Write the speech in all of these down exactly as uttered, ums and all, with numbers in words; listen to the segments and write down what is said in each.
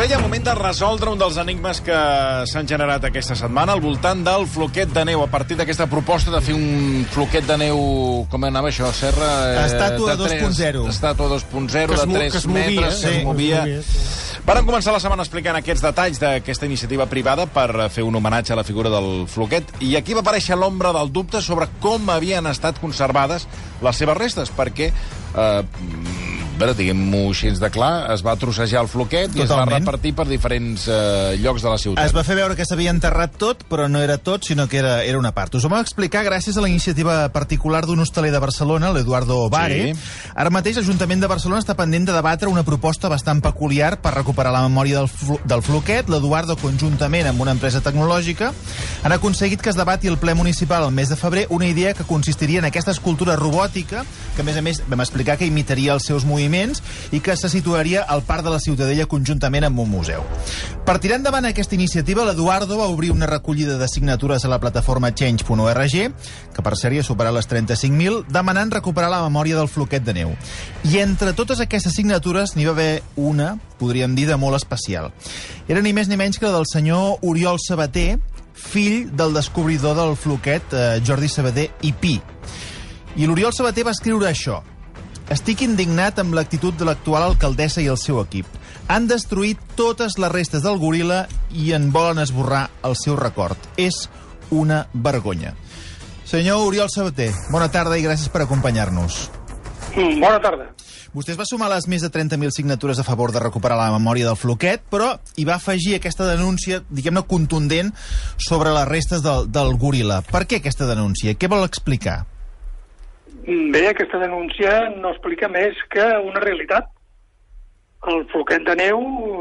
Estrella, moment de resoldre un dels enigmes que s'han generat aquesta setmana al voltant del floquet de neu. A partir d'aquesta proposta de fer un floquet de neu... Com anava això, Serra? Estàtua dos punt zero. Estàtua dos punt zero, de tres metres, que es movia. Varen començar la setmana explicant aquests detalls d'aquesta iniciativa privada per fer un homenatge a la figura del floquet, i aquí va aparèixer l'ombra del dubte sobre com havien estat conservades les seves restes, perquè... Eh, Bé, diguem-ho així de clar, es va trossejar el floquet i es va repartir per diferents eh, llocs de la ciutat. Es va fer veure que s'havia enterrat tot, però no era tot, sinó que era, era una part. Us ho vam explicar gràcies a la iniciativa particular d'un hostaler de Barcelona, l'Eduardo Bare. Sí. Ara mateix l'Ajuntament de Barcelona està pendent de debatre una proposta bastant peculiar per recuperar la memòria del, flo del floquet. L'Eduardo, conjuntament amb una empresa tecnològica, han aconseguit que es debati al ple municipal el mes de febrer una idea que consistiria en aquesta escultura robòtica, que a més a més vam explicar que imitaria els seus moviments i que se situaria al Parc de la Ciutadella conjuntament amb un museu. Per tirar endavant aquesta iniciativa, l'Eduardo va obrir una recollida de signatures a la plataforma change punt org, que per sèrie ha superat les trenta-cinc mil, demanant recuperar la memòria del floquet de neu. I entre totes aquestes signatures n'hi va haver una, podríem dir, de molt especial. Era ni més ni menys que la del senyor Oriol Sabater, fill del descobridor del floquet, eh, Jordi Sabater i Pi. I l'Oriol Sabater va escriure això: estic indignat amb l'actitud de l'actual alcaldessa i el seu equip. Han destruït totes les restes del goril·la i en volen esborrar el seu record. És una vergonya. Senyor Oriol Sabater, bona tarda i gràcies per acompanyar-nos. Mm, bona tarda. Vostè es va sumar a les més de trenta mil signatures a favor de recuperar la memòria del floquet, però hi va afegir aquesta denúncia, diguem-ne, contundent sobre les restes del, del goril·la. Per què aquesta denúncia? Què vol explicar? Bé, aquesta denúncia no explica més que una realitat. El floquet de neu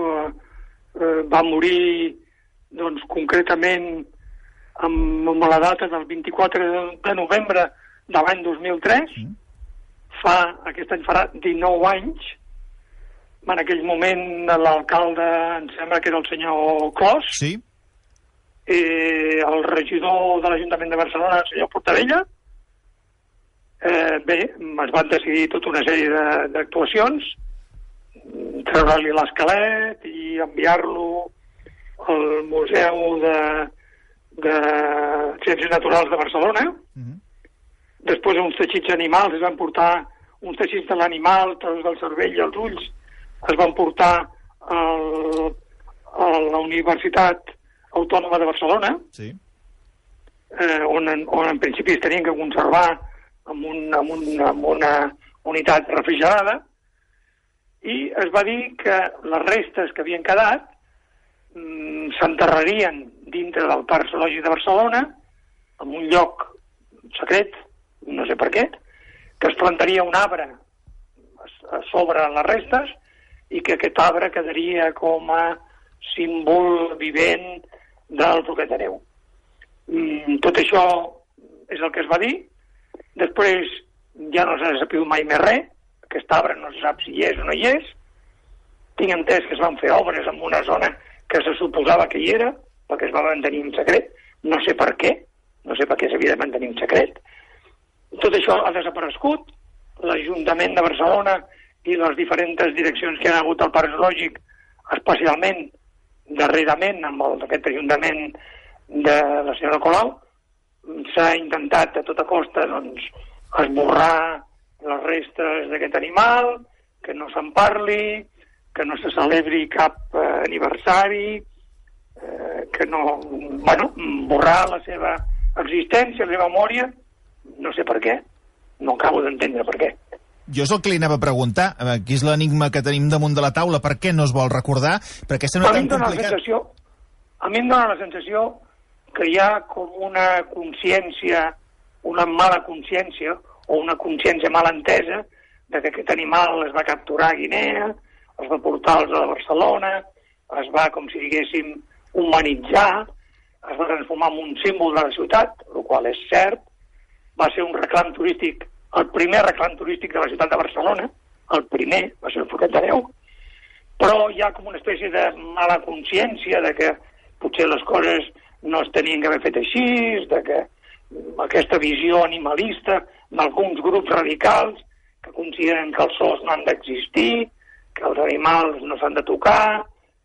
eh, va morir, doncs, concretament amb, amb la data del vint-i-quatre de novembre de l'any dos mil tres. Mm. Fa, aquest any farà dinou anys. En aquell moment l'alcalde, em sembla que era el senyor Clos. Sí. Eh, el regidor de l'Ajuntament de Barcelona, el senyor Portabella. Eh, bé, es van decidir tota una sèrie d'actuacions, treure-li l'esquelet i enviar-lo al Museu de, de Ciències Naturals de Barcelona. Mm-hmm. Després uns teixits animals, es van portar uns teixits de l'animal, trossos del cervell i els ulls, es van portar al, a la Universitat Autònoma de Barcelona, sí. eh, on, en, on en principi es tenien que conservar amb, un, amb, un, amb una unitat refrigerada, i es va dir que les restes que havien quedat mm, s'enterrarien dintre del Parc Zoològic de Barcelona, en un lloc secret, no sé per què, que es plantaria un arbre a sobre les restes i que aquest arbre quedaria com a símbol vivent del floquet de neu. Mm, tot això és el que es va dir. Després ja no s'ha sabut mai més res, aquest arbre no se sap si hi és o no hi és. Tinc entès que es van fer obres en una zona que se suposava que hi era, perquè es va mantenir en secret, no sé per què, no sé per què s'havia de mantenir en secret. Tot això ha desaparegut, l'Ajuntament de Barcelona i les diferents direccions que han hagut al Parc Zoològic, especialment darrerament amb el, aquest Ajuntament de la senyora Colau, s'ha intentat a tota costa, doncs, esborrar les restes d'aquest animal, que no se'n parli, que no se celebri cap eh, aniversari, eh, que no... Bueno, borrar la seva existència, la seva memòria, no sé per què, no acabo d'entendre per què. Jo és el que li anava a preguntar, aquí és l'enigma que tenim damunt de la taula, per què no es vol recordar, perquè sembla tan complicat. Sensació, a mi em dóna la sensació que hi ha com una consciència, una mala consciència, o una consciència mal entesa, de que aquest animal es va capturar a Guinea, es va portar als de Barcelona, es va, com si diguéssim, humanitzar, es va transformar en un símbol de la ciutat, el qual és cert, va ser un reclam turístic, el primer reclam turístic de la ciutat de Barcelona, el primer, va ser el floquet de neu, però hi ha com una espècie de mala consciència de que potser les coses no es tenien que haver fet així, de que aquesta visió animalista d'alguns grups radicals que consideren que els zoos no han d'existir, que els animals no s'han de tocar, que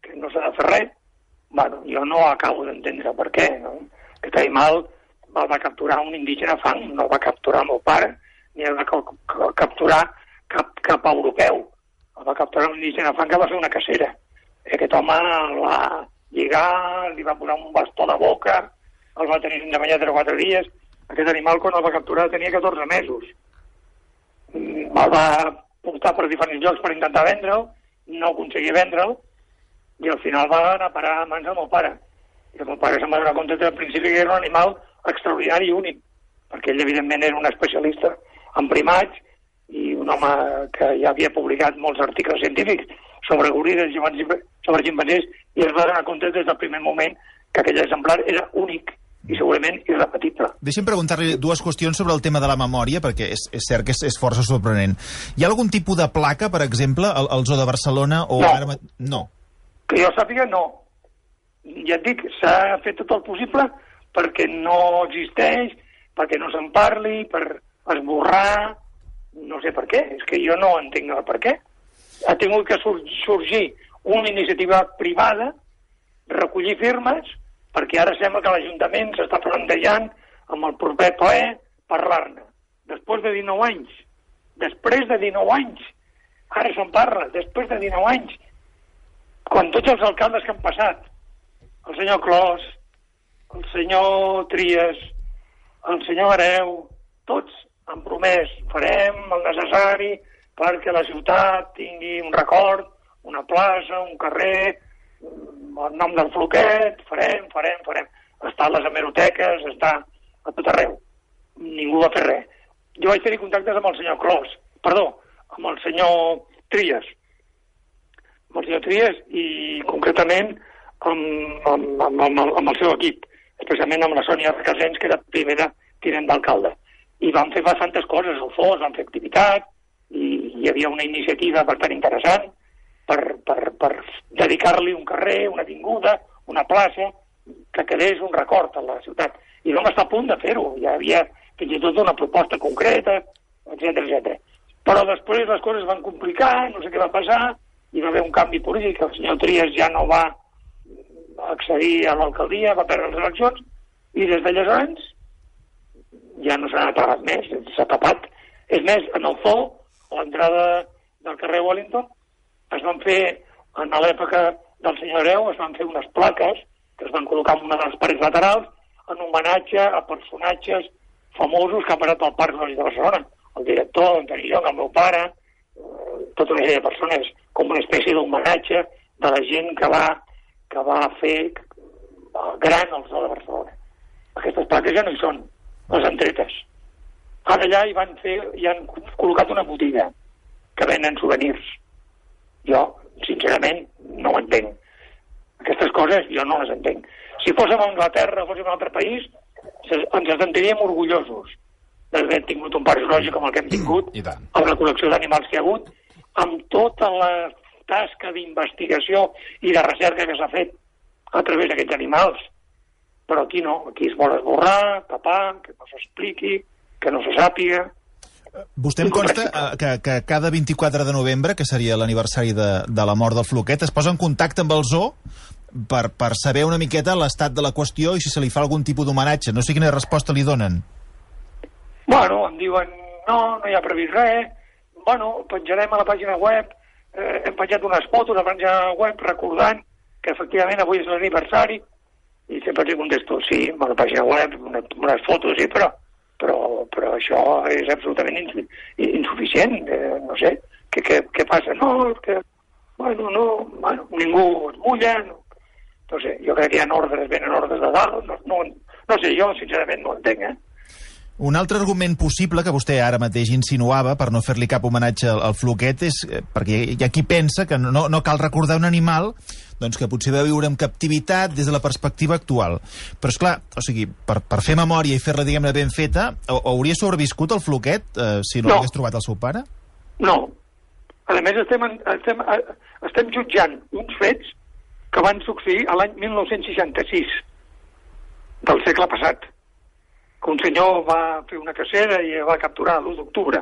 que no s'ha de fer res. Bueno, jo no acabo d'entendre per què, no? Aquest animal el va capturar un indígena fang, no el va capturar el meu pare, ni el va capturar cap, cap europeu. El va capturar un indígena fang que va fer una cacera. I aquest home el va lligar, li va posar un bastó de boca, el va tenir sense menjar tres o quatre dies. Aquest animal, quan el va capturar, tenia catorze mesos. El va portar per diferents llocs per intentar vendre'l, no aconseguia vendre'l, i al final va anar a parar a mans del meu pare. I el meu pare se'n va donar compte al principi que era un animal extraordinari i únic, perquè ell, evidentment, era un especialista en primats i un home que ja havia publicat molts articles científics sobre goril·les, sobre ximpanzés, i es va donar compte des del primer moment que aquell exemplar era únic i segurament irrepetible. Deixi'm preguntar-li dues qüestions sobre el tema de la memòria, perquè és, és cert que és, és força sorprenent. Hi ha algun tipus de placa, per exemple, al, al Zoo de Barcelona? O no. Ara... no. Que jo sàpiga, no. Ja et dic, s'ha fet tot el possible perquè no existeix, perquè no se'n parli, per esborrar, no sé per què, és que jo no entenc el per què. Ha tingut que sorgir una iniciativa privada, recollir firmes, perquè ara sembla que l'Ajuntament s'està plantejant amb el proper ple parlar-ne. Després de dinou anys, després de dinou anys, ara se'n parla, després de dinou anys, quan tots els alcaldes que han passat, el senyor Clos, el senyor Trias, el senyor Hereu, tots han promès, farem el necessari perquè la ciutat tingui un record, una plaça, un carrer, el nom del Floquet, farem, farem, farem. Està a les hemeroteques, està a tot arreu. Ningú va fer res. Jo vaig tenir contactes amb el senyor Clos, perdó, amb el senyor Trias, amb el senyor Trias i concretament amb, amb, amb, amb, amb el seu equip, especialment amb la Sònia Recasens, que era primera tinent d'alcalde. I van fer bastantes coses al fos, van fer activitat, i hi havia una iniciativa bastant interessant per, per, per dedicar-li un carrer, una avinguda, una plaça, que quedés un record a la ciutat. I vam estar a punt de fer-ho, hi havia fins i tot una proposta concreta, etcètera, etcètera. Però després les coses van complicar, no sé què va passar, hi va haver un canvi polític, el senyor Trias ja no va accedir a l'alcaldia, va perdre les eleccions, i des d'aleshores ja no s'ha pagat més, s'ha tapat. És més, en el zoo, a l'entrada del carrer Wellington, es van fer, en l'època del senyor Hereu, es van fer unes plaques que es van col·locar en una de les parets laterals en homenatge a personatges famosos que han passat pel Parc de Barcelona. El director, Antoni Llong, el meu pare, tota una sèrie de persones, com una espècie d'homenatge de la gent que va, que va fer gran el Zoo de Barcelona. Aquestes plaques ja no hi són, les han tretes. Ara allà hi van fer, hi han col·locat una botiga que venen souvenirs. Jo, sincerament, no ho entenc. Aquestes coses jo no les entenc. Si fóssim a Anglaterra, fóssim a un altre país, ens sentiríem orgullosos d'haver tingut un parc zoològic com el que hem tingut, amb la col·lecció d'animals que hi ha hagut, amb tota la tasca d'investigació i de recerca que s'ha fet a través d'aquests animals. Però aquí no, aquí es vol esborrar, tapar, que no s'expliqui, que no se sàpiga. Vostè em consta que, que cada vint-i-quatre de novembre, que seria l'aniversari de, de la mort del Floquet, es posa en contacte amb el zoo per, per saber una miqueta l'estat de la qüestió i si se li fa algun tipus d'homenatge. No sé quina resposta li donen. Bueno, em diuen, no, no hi ha previst res, bueno, penjarem a la pàgina web, eh, hem penjat unes fotos a la pàgina web recordant que efectivament avui és l'aniversari, i sempre els contesto, sí, a la pàgina web, una, unes fotos, sí, però, però, però això és absolutament insuficient, eh, no sé, què, què, què passa? No, que, bueno, no, bueno, ningú es mulla, no, no sé, jo crec que hi ha ordres, venen ordres de dalt, no, no, no sé, jo sincerament no entenc, eh? Un altre argument possible que vostè ara mateix insinuava per no fer-li cap homenatge al, al Floquet és eh, perquè hi ha qui pensa que no, no cal recordar un animal doncs que potser va viure en captivitat des de la perspectiva actual. Però, esclar, o sigui, per, per fer memòria i fer-la, diguem-ne, ben feta, hauria sobreviscut el Floquet eh, si no, no l'hagués trobat el seu pare? No. A més, estem, estem, estem jutjant uns fets que van succeir a l'any mil nou-cents seixanta-sis del segle passat, que un senyor va fer una cacera i va capturar l'u d'octubre.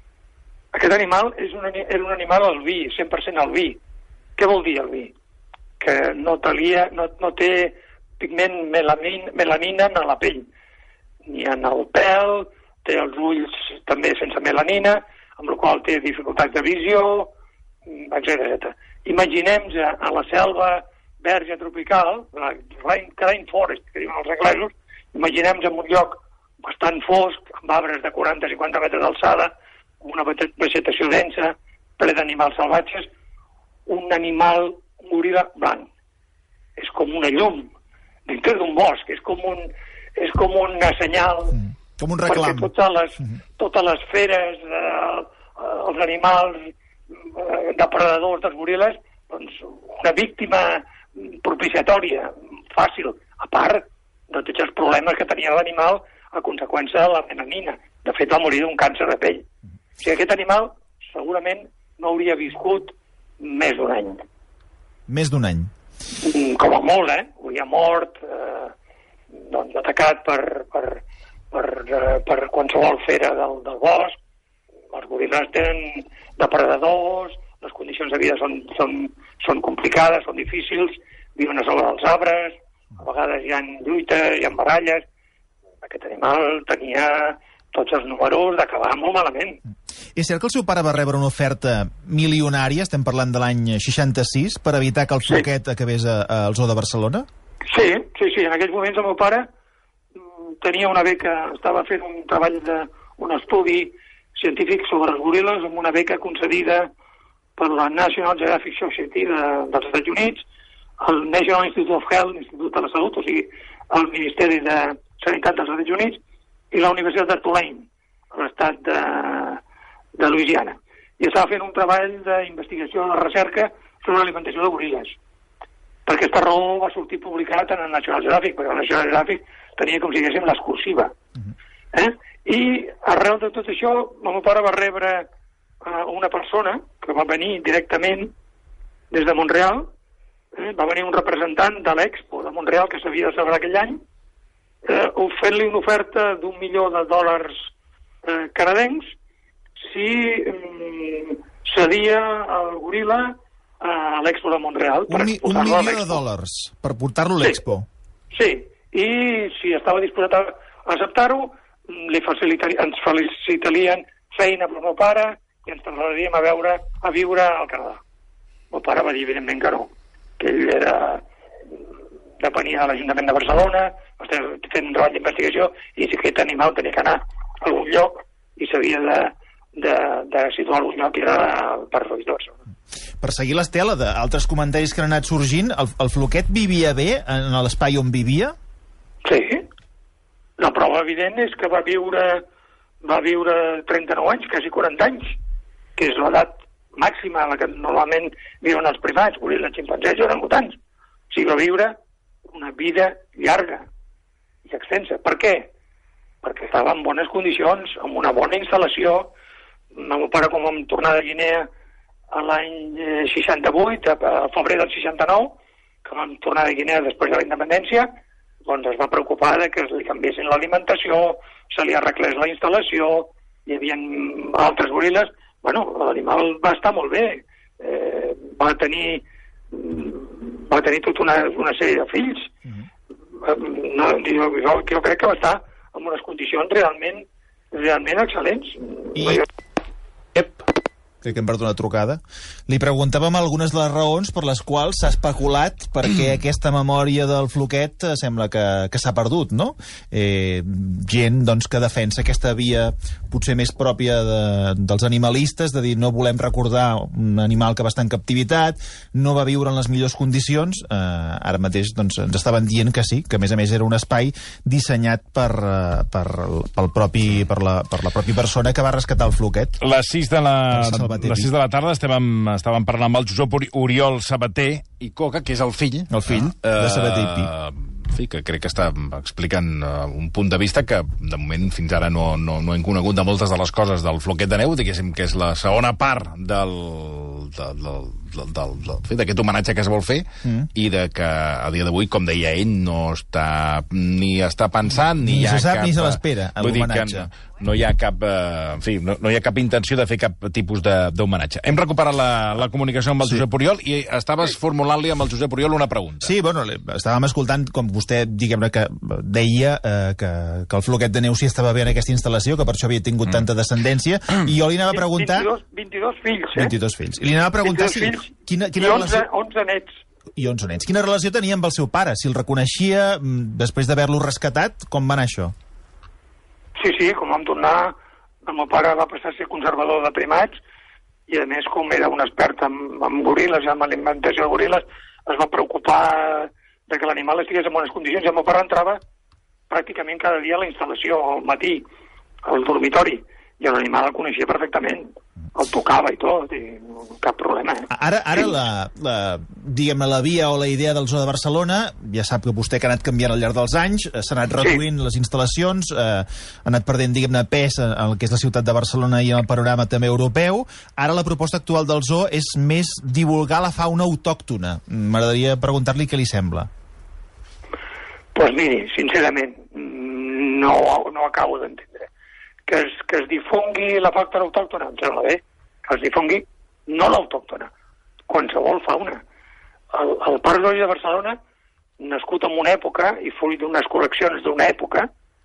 Aquest animal és un, era un animal alví, cent per cent alví. Què vol dir alví? que no, talia, no, no té pigment melamin, melanina a la pell, ni en el pèl, té els ulls també sense melanina, amb la qual té dificultats de visió, etcètera. Imaginem-nos a la selva verge tropical, la rainforest, que diuen els anglesos, imaginem-nos en un lloc bastant fosc, amb arbres de quaranta a cinquanta metres d'alçada, una vegetació densa, ple d'animals salvatges, un animal, un goril·la blanc. És com una llum dintre d'un bosc, és com un és com un senyal, mm. com un reclam. Perquè totes les, mm-hmm. totes les feres, eh, els animals eh, depredadors dels goril·les, doncs una víctima propiciatòria, fàcil, a part de tots els problemes que tenia l'animal a conseqüència de la melanina. De fet, va morir d'un càncer de pell. O sigui, aquest animal segurament no hauria viscut més d'un any. Més d'un any? Com a molt, eh? Hauria mort, eh, doncs, atacat per, per, per, eh, per qualsevol fera del, del bosc. Els goril·les tenen depredadors, les condicions de vida són, són, són complicades, són difícils, viuen a sobre dels arbres, a vegades hi ha lluites, hi ha baralles. Aquest animal tenia tots els números d'acabar molt malament. És cert que el seu pare va rebre una oferta milionària, estem parlant de l'any seixanta-sis, per evitar que el Floquet sí. acabés a, a, al Zoo de Barcelona? Sí, sí, sí. En aquells moments el meu pare tenia una beca, estava fent un treball de un estudi científic sobre els goril·les amb una beca concedida per la National Geographic Society de, dels Estats Units, el National Institute of Health, l'Institut de la Salut, o sigui, el Ministeri de Sanitat dels Estats Units, i la Universitat de Tulane, a l'estat de, de Louisiana. I estava fent un treball d'investigació de recerca sobre l'alimentació de goril·les. Per aquesta raó va sortir publicat en el National Geographic, perquè el National Geographic tenia, com si diguéssim, l'exclusiva. Eh? I arrel de tot això, el meu pare va rebre uh, una persona que va venir directament des de Montreal, eh? va venir un representant de l'Expo de Montreal que s'havia de celebrar aquell any, eh, fent-li una oferta d'un milió de dòlars eh, canadencs si eh, cedia el goril·la a l'Expo de Montreal. Un, mi, un milió de dòlars per portar-lo a l'Expo? Sí, sí, i si estava disposat a acceptar-ho, li ens felicitarien feina per meu pare i ens traslladaríem a, veure, a viure al Canadà. El meu pare va dir, evidentment, que no, que ell era depenia de l'Ajuntament de Barcelona, estava fent un treball d'investigació, i si aquest animal tenia que anar a algun lloc i s'havia de, de, de situar a algun lloc i era per Roig de Barcelona. Per seguir l'estela d'altres comentaris que han anat sorgint, el, el Floquet vivia bé en l'espai on vivia? Sí. La prova evident és que va viure, va viure trenta-nou anys, quasi quaranta anys, que és l'edat màxima en la que normalment viuen els primats, goril·les, ximpanzés i orangutans. O sigui, va viure una vida llarga i extensa. Per què? Perquè estava en bones condicions, amb una bona instal·lació. El meu pare, quan vam tornar de Guinea a l'any seixanta-vuit, al febrer del seixanta-nou, que vam tornar de Guinea després de la independència, doncs es va preocupar de que li canviessin l'alimentació, se li arreglés la instal·lació, hi havia altres goril·les. Bueno, l'animal va estar molt bé. Eh, va tenir va tenir tota una, una sèrie de fills. Mm-hmm. no, jo, jo, jo crec que va estar en unes condicions realment, realment excel·lents. I... Ep. Crec que hem perdut una trucada. Li preguntàvem algunes de les raons per les quals s'ha especulat perquè aquesta memòria del Floquet sembla que, que s'ha perdut, no? Eh, gent doncs, que defensa aquesta via potser més pròpia de, dels animalistes, de dir no volem recordar un animal que va estar en captivitat, no va viure en les millors condicions. Eh, ara mateix doncs, ens estaven dient que sí, que a més a més era un espai dissenyat per, per, pel propi, per, la, per la pròpia persona que va rescatar el Floquet. Les sis de la... les sis de la tarda estàvem, estàvem parlant amb el Josep Oriol Sabater i Coca, que és el fill. El fill eh, de Sabater i Pi. En fi, que crec que està explicant uh, un punt de vista que, de moment, fins ara no, no, no hem conegut de moltes de les coses del Floquet de neu, diguéssim que és la segona part del, del, del, d'aquest homenatge que es vol fer mm. i de que a dia d'avui, com deia ell, no està ni està pensant ni, ni hi ha se sap cap, ni se l'espera l'homenatge. No hi ha cap, en fi, no, no hi ha cap intenció de fer cap tipus d'homenatge. Hem recuperat la, la comunicació amb el sí. Josep Oriol i estaves formulant-li amb el Josep Oriol una pregunta. Sí, bueno, estàvem escoltant com vostè, diguem-ne, que deia eh, que, que el floquet de neu sí estava bé en aquesta instal·lació, que per això havia tingut mm. tanta descendència, i jo li anava a preguntar... vint-i-dos fills, eh? vint-i-dos fills. I li anava a preguntar si... Fills, quina, quina i onze, relació... onze nets. I onze nets. Quina relació tenia amb el seu pare? Si el reconeixia després d'haver-lo rescatat, com va anar això? Sí, sí, com vam tornar... El meu pare va passar a ser conservador de primats i, a més, com era un expert en, en goril·les, en l'alimentació de goril·les, es va preocupar de que l'animal estigués en bones condicions. I el meu pare entrava pràcticament cada dia a la instal·lació, al matí, al dormitori, i l'animal el coneixia perfectament. El tocava i tot, i cap problema. Eh? Ara, ara la, la, diguem-ne, la via o la idea del Zoo de Barcelona, ja sap que vostè que ha anat canviant al llarg dels anys, s'ha anat reduint sí. les instal·lacions, eh, ha anat perdent, diguem-ne, pes en el que és la ciutat de Barcelona i en el panorama també europeu. Ara la proposta actual del Zoo és més divulgar la fauna autòctona. M'agradaria preguntar-li què li sembla. Doncs pues miri, sincerament, no, no acabo d'entendre. Que es, que es difongui la fauna autòctona, em sembla bé, que es difongui no l'autòctona, qualsevol fauna. El, el Parc Zoològic de Barcelona, nascut en una època i fruit d'unes col·leccions d'una època,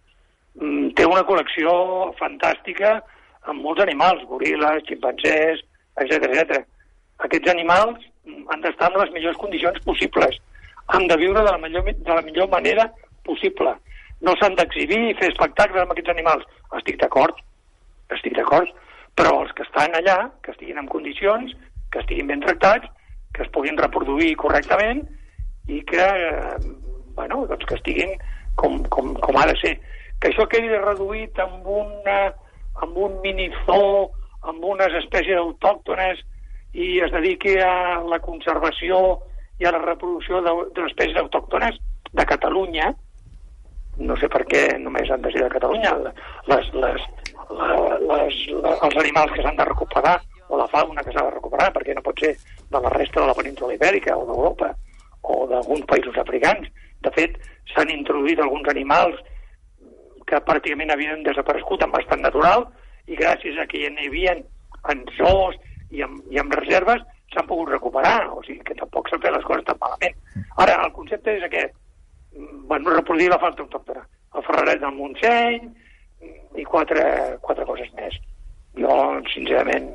té una col·lecció fantàstica amb molts animals, goril·les, ximpanzés, etcètera, etcètera. Aquests animals han d'estar en les millors condicions possibles, han de viure de la millor, de la millor manera possible. No s'han d'exhibir i fer espectacles amb aquests animals. Estic d'acord, estic d'acord, però els que estan allà, que estiguin en condicions, que estiguin ben tractats, que es puguin reproduir correctament i que, eh, bueno, doncs que estiguin com, com, com ha de ser. Que això quedi reduït amb, una, amb un minizoo, amb unes espècies autòctones i es dediqui a la conservació i a la reproducció d'espècies autòctones de Catalunya. No sé per què només han de ser de Catalunya. Les, les, les, les, els animals que s'han de recuperar, o la fauna que s'ha de recuperar, perquè no pot ser de la resta de la península ibèrica o d'Europa o d'alguns països africans. De fet, s'han introduït alguns animals que pràcticament havien desaparegut en estat natural i gràcies a que hi havia en zoos i en, i en reserves s'han pogut recuperar. O sigui que tampoc s'han fet les coses tan malament. Ara, el concepte és aquest. Bueno, reproduir la fauna autòctona, el Ferraret del Montseny i quatre, quatre coses més. Jo, sincerament,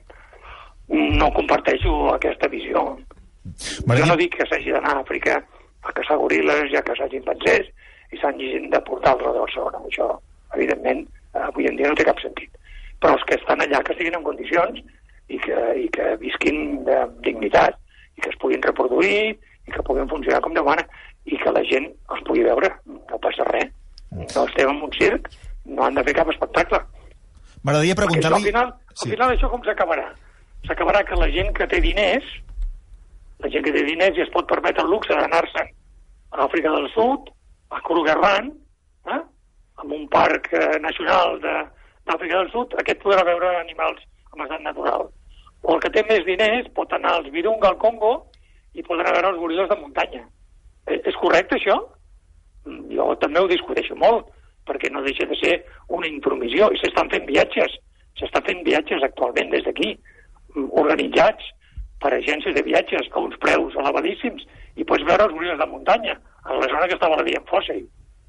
no comparteixo aquesta visió. Maria... Jo no dic que s'hagi d'anar a Àfrica a caçar goril·les i a caçar ximpanzés i s'hagin de portar al Zoo de Barcelona. Això, evidentment, avui en dia no té cap sentit. Però els que estan allà que estiguin en condicions i que, i que visquin de dignitat i que es puguin reproduir i que puguin funcionar com demana i que la gent els pugui veure. No passa res. No estem en un circ, no han de fer cap espectacle. M'agradaria preguntar-li... Al final, al sí. final això com s'acabarà? S'acabarà que la gent que té diners, la gent que té diners i es pot permetre el luxe d'anar-se'n a Àfrica del Sud, a Krugerrand, eh? en un parc eh, nacional d'Àfrica del Sud, aquest podrà veure animals en estat natural. O el que té més diners pot anar als Virunga, al Congo, i podrà veure els goril·les de muntanya. És correcte, això? Jo també ho discuteixo molt, perquè no deixa de ser una intromissió. I s'estan fent viatges, s'estan fent viatges actualment des d'aquí, organitzats per agències de viatges a uns preus elevadíssims, i pots veure els goril·les de muntanya, a la zona que estava la Via Fòssil.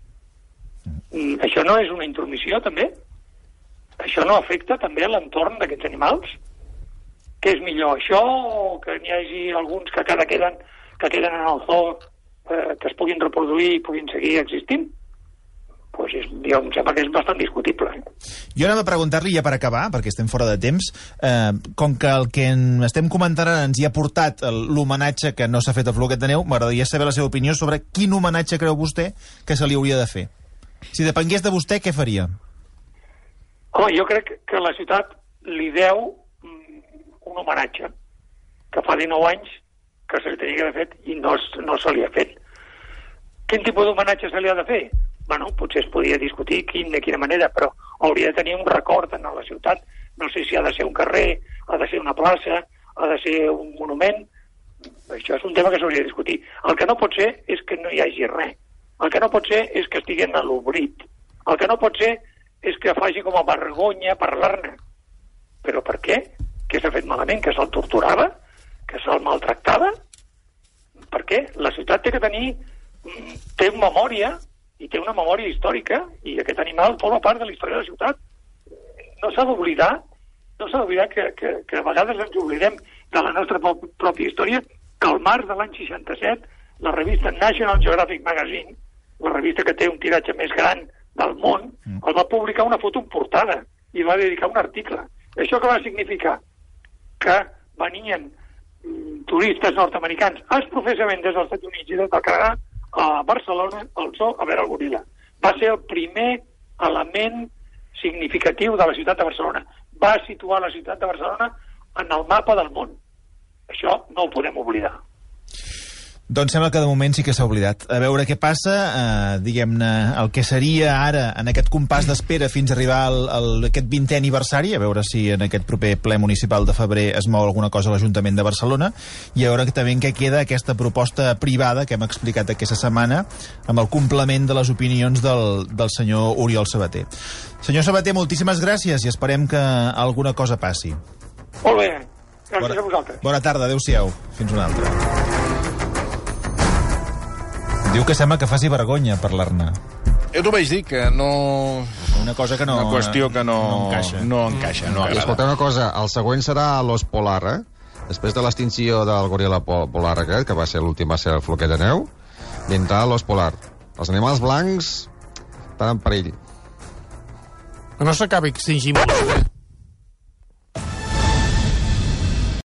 Això no és una intromissió, també? Això no afecta també l'entorn d'aquests animals? Què és millor, això o que n'hi hagi alguns que cada queden, que queden en el zoo eh, que es puguin reproduir i puguin seguir existint? Pues és, jo em sembla que és bastant discutible. Eh? Jo anava a preguntar-li, ja per acabar, perquè estem fora de temps, eh, com que el que estem comentant ara ens hi ha portat l'homenatge que no s'ha fet al floquet de neu, m'agradaria saber la seva opinió sobre quin homenatge creu vostè que se li hauria de fer. Si depengués de vostè, què faria? Home, jo crec que la ciutat li deu un homenatge que fa dinou anys que se li tenia d'haver fet i no, no se li ha fet. Quin tipus d'homenatge se li ha de fer? Bueno, potser es podia discutir quin, de quina manera, però hauria de tenir un record en la ciutat. No sé si ha de ser un carrer, ha de ser una plaça, ha de ser un monument. Això és un tema que s'hauria de discutir. El que no pot ser és que no hi hagi res. El que no pot ser és que estiguen a l'oblit. El que no pot ser és que faci com a vergonya parlar-ne. Però per què? Què s'ha fet malament? Que se'l torturava? Que se'l maltractava? Per què? La ciutat té que tenir... té memòria, i té una memòria històrica, i aquest animal forma part de la història de la ciutat. No s'ha d'oblidar, no s'ha d'oblidar que, que, que a vegades ens oblidem de la nostra pròpia història, que al març de l'any seixanta-set, la revista National Geographic Magazine, la revista que té un tiratge més gran del món, el va publicar una foto en portada i va dedicar un article. Això que va significar? Que venien mm, turistes nord-americans exprofessament des dels Estats Units i des del Canadà a Barcelona al zoo a veure el goril·la. Va ser el primer element significatiu de la ciutat de Barcelona. Va situar la ciutat de Barcelona en el mapa del món. Això no ho podem oblidar. Doncs sembla que de moment sí que s'ha oblidat. A veure què passa, eh, diguem-ne, el que seria ara, en aquest compàs d'espera fins a arribar al, al, aquest vintè aniversari, a veure si en aquest proper ple municipal de febrer es mou alguna cosa a l'Ajuntament de Barcelona, i a veure que també en què queda aquesta proposta privada que hem explicat aquesta setmana, amb el complement de les opinions del, del senyor Oriol Sabater. Senyor Sabater, moltíssimes gràcies i esperem que alguna cosa passi. Molt bé, gràcies bona, a vosaltres. Bona tarda, adéu-siau. Fins una altra. Diu que sembla que faci vergonya parlar-ne. Jo t'ho vaig dir, que no... Una cosa que no... Una qüestió que no... No encaixa. No encaixa, no I escolta una cosa, el següent serà l'os polar, eh? Després de l'extinció del goril·la polar aquest, que va ser l'últim, va ser el floquet de neu, vindrà l'os polar. Els animals blancs estan en perill. No s'acabi extingint molt, eh?